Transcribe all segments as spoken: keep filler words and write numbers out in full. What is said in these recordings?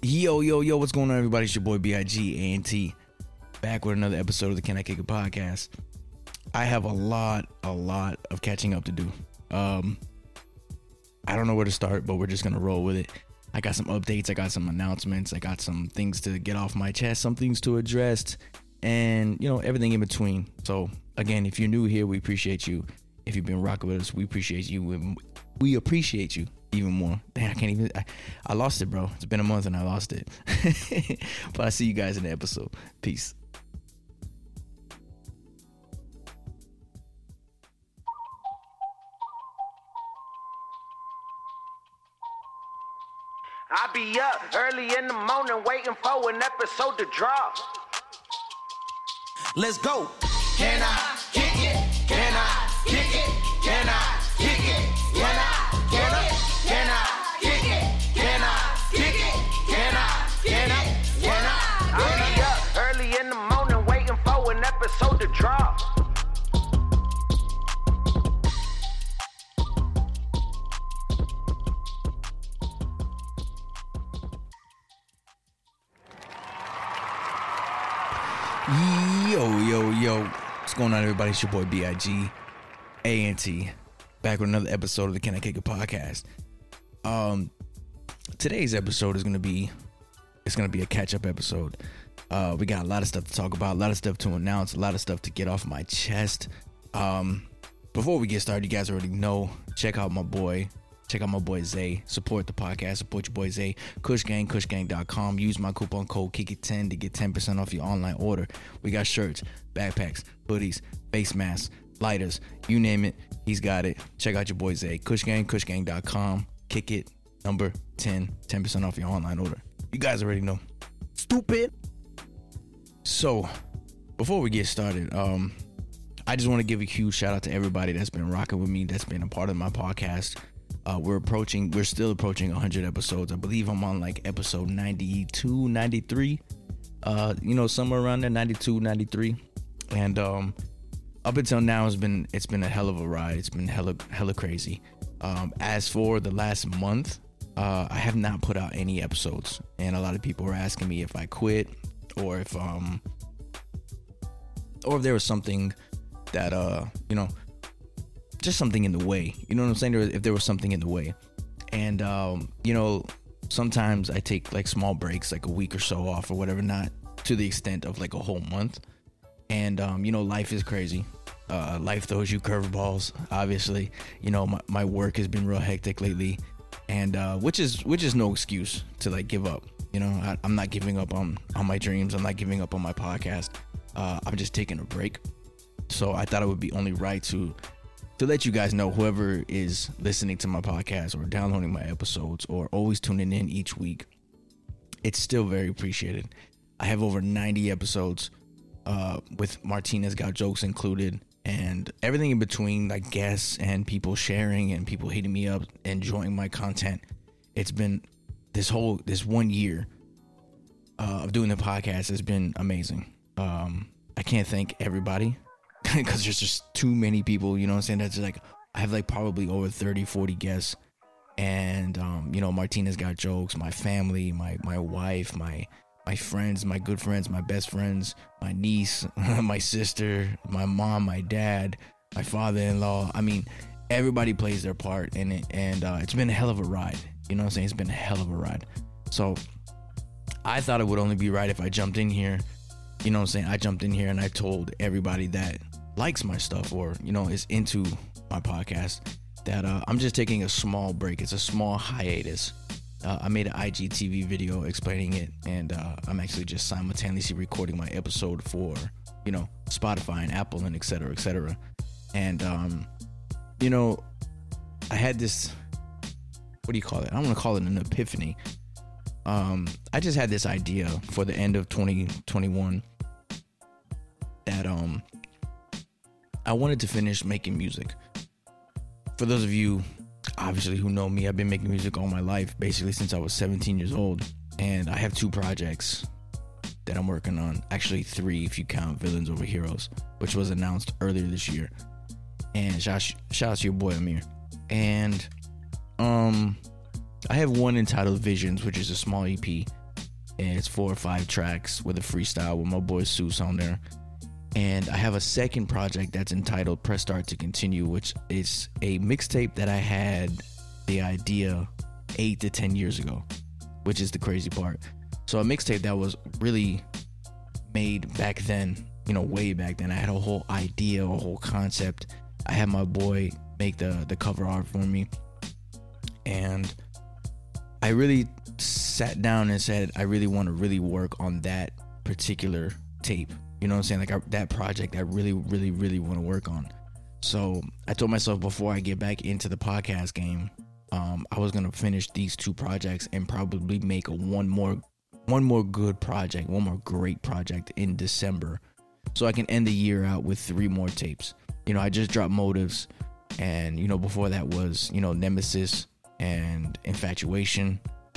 Yo, yo, yo, what's going on, everybody? It's your boy B I G A N T, back with another episode of the Can I Kick It podcast. I have a lot, a lot of catching up to do. Um, I don't know where to start, but we're just going to roll with it. I got some updates, I got some announcements, I got some things to get off my chest, some things to address, and, you know, everything in between. So, again, if you're new here, we appreciate you. If you've been rocking with us, we appreciate you. We appreciate you even more. Damn, I can't even, I, I lost it, bro. It's been a month and I lost it. But I see you guys in the episode. Peace. I be up early in the morning waiting for an episode to drop. Let's go. Can I kick it? Can I kick it? Can I kick it? Can I? Can I? Can I kick it? Can I kick it? Can I? Can I? Can I? I be up early in the morning waiting for an episode to drop. Yo, yo, yo. What's going on, everybody? It's your boy B I G A N T, back with another episode of the Can I Kick It podcast. Um, today's episode is gonna be, it's gonna be a catch-up episode. Uh, we got a lot of stuff to talk about, a lot of stuff to announce, a lot of stuff to get off my chest. Um, before we get started, you guys already know, check out my boy. Check out my boy Zay. Support the podcast. Support your boy Zay. Kush Gang, kush gang dot com. Use my coupon code Kick It ten to get ten percent off your online order. We got shirts, backpacks, hoodies, face masks, lighters, you name it, he's got it. Check out your boy Zay. Kush Gang, kush gang dot com. Kick It number ten, ten percent off your online order. You guys already know. Stupid. So, before we get started, um, I just want to give a huge shout out to everybody that's been rocking with me, that's been a part of my podcast. Uh, we're approaching, we're still approaching one hundred episodes. I believe I'm on like episode ninety-two, ninety-three, uh, you know, somewhere around there, ninety-two, ninety-three. And um, up until now, it's been, it's been a hell of a ride. It's been hella, hella crazy. Um, as for the last month, uh, I have not put out any episodes. And a lot of people were asking me if I quit or if, um, or if there was something that, uh, you know, just something in the way, you know what I'm saying? If there was something in the way. And, um, you know, sometimes I take like small breaks, like a week or so off or whatever, not to the extent of like a whole month. And, um, you know, life is crazy. Uh, life throws you curveballs, obviously. You know, my, my work has been real hectic lately, and uh, which is which is no excuse to like give up. You know, I, I'm not giving up on, on my dreams. I'm not giving up on my podcast. Uh, I'm just taking a break. So I thought it would be only right to to let you guys know, whoever is listening to my podcast or downloading my episodes or always tuning in each week, it's still very appreciated. I have over ninety episodes uh, with Martinez Got Jokes included, and everything in between, like guests and people sharing and people hitting me up, enjoying my content. It's been this whole, this one year uh, of doing the podcast has been amazing. Um, I can't thank everybody, because there's just too many people, you know what I'm saying? That's like, I have like probably over thirty, forty guests. And, um, you know, Martinez Got Jokes, my family, my, my wife, my, my friends, my good friends, my best friends, my niece, my sister, my mom, my dad, my father-in-law. I mean, everybody plays their part in it. And, uh, it's been a hell of a ride. You know what I'm saying? It's been a hell of a ride. So I thought it would only be right if I jumped in here. You know what I'm saying? I jumped in here and I told everybody that likes my stuff or, you know, is into my podcast that uh, I'm just taking a small break. It's a small hiatus. Uh, I made an I G T V video explaining it, and uh, I'm actually just simultaneously recording my episode for, you know, Spotify and Apple and et cetera, et cetera. And, um, you know, I had this, what do you call it? I don't want to call it an epiphany. Um, I just had this idea for the end of twenty twenty-one that, um, I wanted to finish making music. For those of you, obviously, who know me, I've been making music all my life, basically since I was seventeen years old. And I have two projects that I'm working on. Actually, three if you count Villains Over Heroes, which was announced earlier this year. And shout, shout out to your boy Amir. And um, I have one entitled Visions, which is a small E P. and it's four or five tracks with a freestyle with my boy Seuss on there. And I have a second project that's entitled Press Start to Continue, which is a mixtape that I had the idea eight to ten years ago, which is the crazy part. So a mixtape that was really made back then, you know, way back then. I had a whole idea, a whole concept. I had my boy make the the cover art for me, and I really sat down and said, I really want to really work on that particular tape. You know what I'm saying? Like I, that project I really, really, really want to work on. So I told myself before I get back into the podcast game, um, I was going to finish these two projects and probably make a one more, one more good project, one more great project in December. So I can end the year out with three more tapes. You know, I just dropped Motives, and, you know, before that was, you know, Nemesis and Infatuation.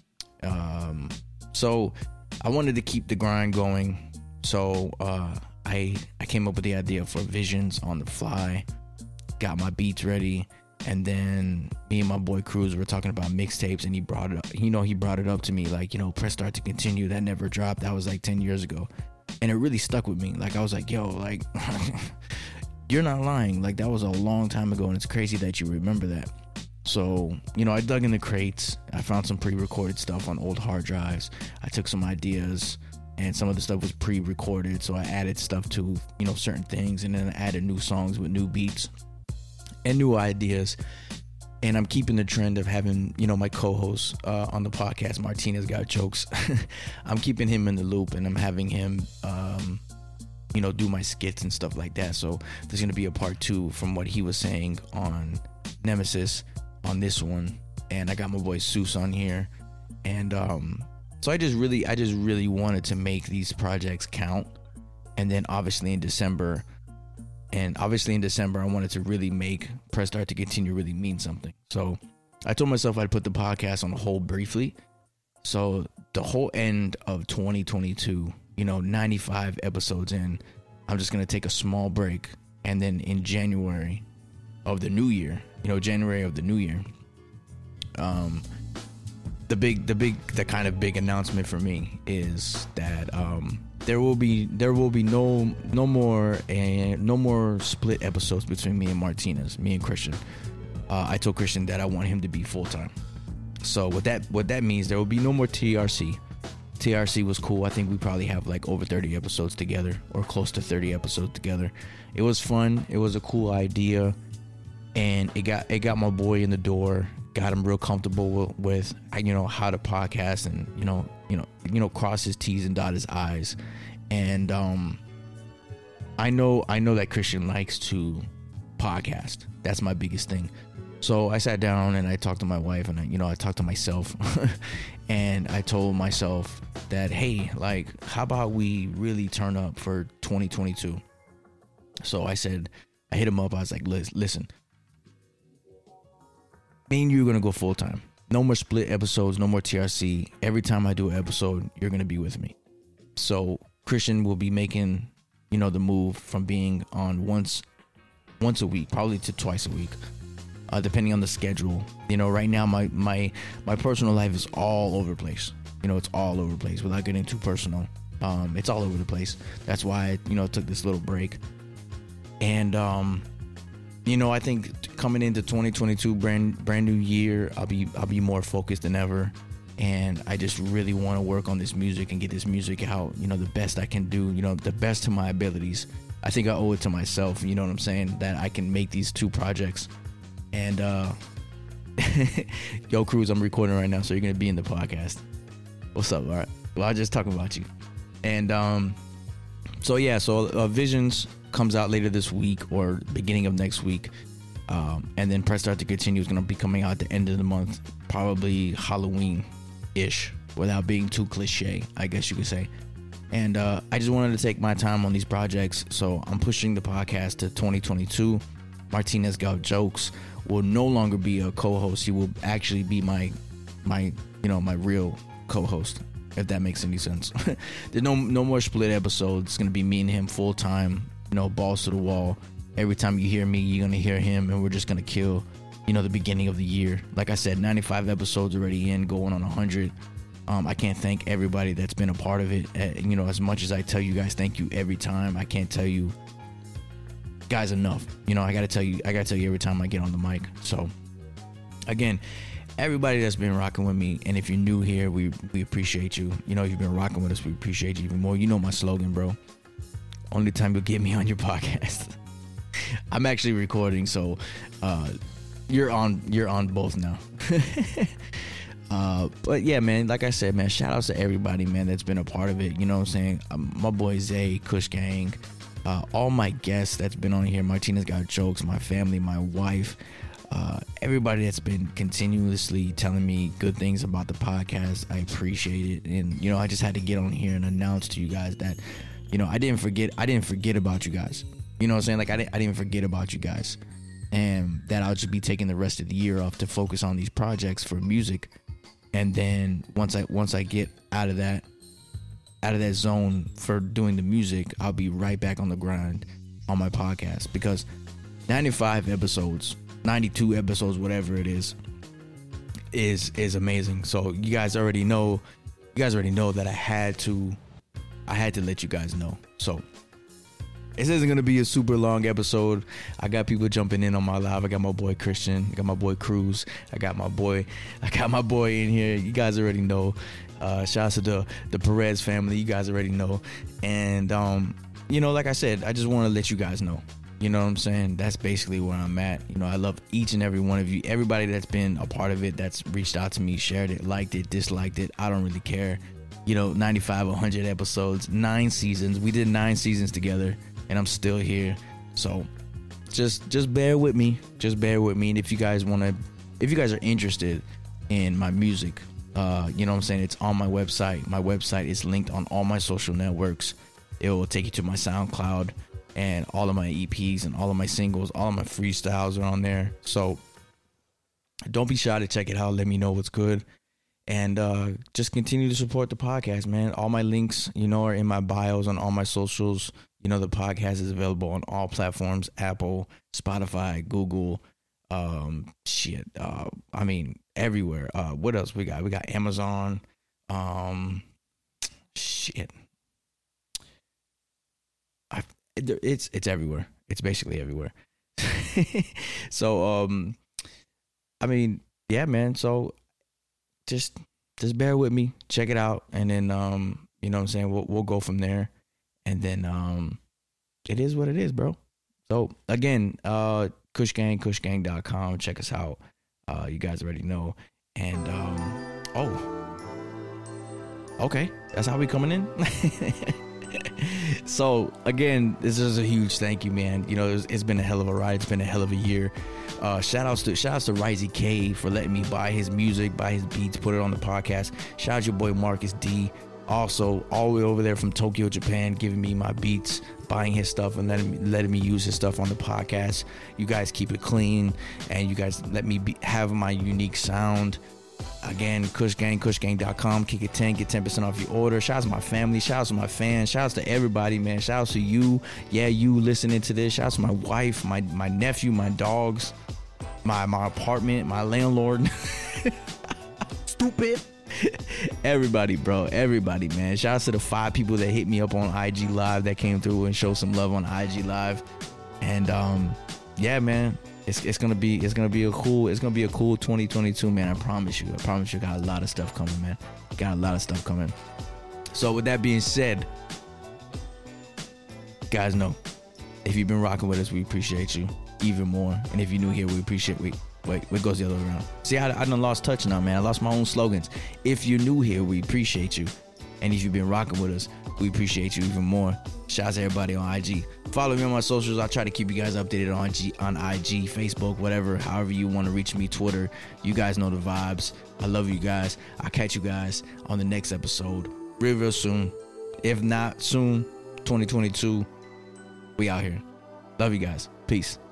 Um, so I wanted to keep the grind going. So uh, I I came up with the idea for Visions on the fly, got my beats ready, and then me and my boy Cruz were talking about mixtapes, and he brought it up. You know, he brought it up to me like, you know, Press Start to Continue, that never dropped. That was like ten years ago, and it really stuck with me. Like I was like, yo, like you're not lying. Like that was a long time ago, and it's crazy that you remember that. So, you know, I dug in the crates. I found some pre-recorded stuff on old hard drives. I took some ideas, and some of the stuff was pre-recorded, so I added stuff to, you know, certain things, and then I added new songs with new beats and new ideas. And I'm keeping the trend of having, you know, my co-host uh, on the podcast, Martinez Got Jokes. I'm keeping him in the loop, and I'm having him, um, you know, do my skits and stuff like that. So there's going to be a part two from what he was saying on Nemesis on this one. And I got my boy Seuss on here. And, um... So I just really, I just really wanted to make these projects count. And then obviously in December, and obviously in December, I wanted to really make Press Start to Continue really mean something. So I told myself I'd put the podcast on hold briefly. So the whole end of twenty twenty-two, you know, ninety-five episodes in, I'm just going to take a small break. And then in January of the new year, you know, January of the new year, um, The big, the big, the kind of big announcement for me is that um, there will be, there will be no, no more, and no more split episodes between me and Martinez, me and Christian. Uh, I told Christian that I want him to be full time. So what that, what that means, there will be no more T R C. T R C was cool. I think we probably have like over thirty episodes together, or close to thirty episodes together. It was fun. It was a cool idea, and it got, it got my boy in the door. Got him real comfortable with, with, you know, how to podcast, and, you know, you know, you know, cross his T's and dot his I's. And um, I know, I know that Christian likes to podcast. That's my biggest thing. So I sat down and I talked to my wife, and I, you know, I talked to myself, and I told myself that, hey, like, how about we really turn up for twenty twenty-two? So I said, I hit him up. I was like, listen. Me and you are going to go full time. No more split episodes, no more T R C. Every time I do an episode, you're going to be with me. So Christian will be making, you know, the move from being on once once a week, probably to twice a week, uh, depending on the schedule. You know, right now my, my, my personal life is all over the place. You know, it's all over the place without getting too personal. Um, it's all over the place. That's why I, you know, took this little break. And, um... you know, I think coming into twenty twenty-two, brand brand new year, I'll be I'll be more focused than ever, and I just really want to work on this music and get this music out, you know, the best I can do, you know, the best to my abilities. I think I owe it to myself, you know what I'm saying, that I can make these two projects. And uh, yo, Cruz, I'm recording right now, so you're gonna be in the podcast. What's up? All right. Well, I was just talking about you, and um, so yeah, so uh, Visions comes out later this week or beginning of next week, um, and then Press Start to Continue is going to be coming out at the end of the month, probably Halloween-ish, without being too cliche, I guess you could say. And uh, I just wanted to take my time on these projects, so I'm pushing the podcast to twenty twenty-two. Martinez Got Jokes will no longer be a co-host. He will actually be my, my, you know, my real co-host, if that makes any sense. There's no no more split episodes. It's going to be me and him full time. You know, balls to the wall. Every time you hear me, you're going to hear him, and we're just going to kill, you know, the beginning of the year. Like I said, ninety-five episodes already in, going on one hundred. Um, I can't thank everybody that's been a part of it. Uh, you know, as much as I tell you guys thank you every time, I can't tell you guys enough. You know, I gotta tell you, I gotta tell you every time I get on the mic. So, again, everybody that's been rocking with me, and if you're new here, we we appreciate you. You know, if you've been rocking with us, we appreciate you even more. You know my slogan, bro. Only time you'll get me on your podcast. I'm actually recording, so uh, you're on you're on both now. Uh, but yeah, man, like I said, man, shout outs to everybody, man, that's been a part of it. You know what I'm saying? Um, my boy Zay, Kush Gang, uh, all my guests that's been on here, Martinez Got Jokes, my family, my wife, uh, everybody that's been continuously telling me good things about the podcast. I appreciate it. And, you know, I just had to get on here and announce to you guys that, you know, I didn't forget, I didn't forget about you guys. You know what I'm saying? Like, I didn't, I didn't forget about you guys. And that I'll just be taking the rest of the year off to focus on these projects for music. And then once I once I get out of that out of that zone for doing the music, I'll be right back on the grind on my podcast, because ninety-five episodes, ninety-two episodes, whatever it is, is is amazing. So you guys already know, you guys already know that I had to I had to let you guys know. So this isn't gonna be a super long episode. I got people jumping in on my live. I got my boy Christian. I got my boy Cruz. I got my boy. I got my boy in here. You guys already know. Uh, shout out to the the Perez family. You guys already know. And um, you know, like I said, I just want to let you guys know. You know what I'm saying? That's basically where I'm at. You know, I love each and every one of you. Everybody that's been a part of it, that's reached out to me, shared it, liked it, disliked it. I don't really care. You know, ninety-five, one hundred episodes, nine seasons. We did nine seasons together. And I'm still here. So just just bear with me. Just bear with me. And if you guys want to, if you guys are interested in my music, uh, you know what I'm saying? It's on my website. My website is linked on all my social networks. It will take you to my SoundCloud, and all of my E Ps and all of my singles, all of my freestyles are on there. So don't be shy to check it out. Let me know what's good. And uh, just continue to support the podcast, man. All my links, you know, are in my bios on all my socials. You know, the podcast is available on all platforms: Apple, Spotify, Google, um, shit. Uh, I mean, everywhere. Uh, what else we got? We got Amazon. Um, shit. I, it's it's everywhere. It's basically everywhere. So, um, I mean, yeah, man. So just just bear with me. Check it out, and then um, you know what I'm saying, we'll we'll go from there. And then um, it is what it is, bro. So again, uh, Kush Gang, kush gang dot com. Check us out. Uh, you guys already know. And um, oh, okay, that's how we coming in. So again, this is a huge thank you, man. You know, it's, it's been a hell of a ride. It's been a hell of a year. Uh, shout outs to shout outs to Risey K for letting me buy his music, buy his beats, put it on the podcast. Shout out your boy Marcus D. Also, all the way over there from Tokyo, Japan, giving me my beats, buying his stuff, and letting me, letting me use his stuff on the podcast. You guys keep it clean, and you guys let me be, have my unique sound. Again, Kush Gang, kush gang dot com. Kick it ten, get ten percent off your order. Shout out to my family. Shout out to my fans. Shout out to everybody, man. Shout out to you. Yeah, you listening to this. Shout out to my wife, my, my nephew, my dogs, my, my apartment, my landlord. Stupid. Everybody, bro, everybody, man. Shout out to the five people that hit me up on I G Live, that came through and showed some love on I G Live. And um yeah, man, it's it's gonna be it's gonna be a cool it's gonna be a cool twenty twenty-two, man. I promise you. I promise you, got a lot of stuff coming, man. Got a lot of stuff coming. So with that being said, guys, know if you've been rocking with us, we appreciate you even more. And if you're new here, we appreciate we Wait, it goes the other way around. See, I, I done lost touch now, man. I lost my own slogans. If you're new here, we appreciate you. And if you've been rocking with us, we appreciate you even more. Shout out to everybody on I G. Follow me on my socials. I try to keep you guys updated on, G, on I G, Facebook, whatever, however you want to reach me, Twitter. You guys know the vibes. I love you guys. I'll catch you guys on the next episode real, real soon. If not soon, twenty twenty-two, we out here. Love you guys. Peace.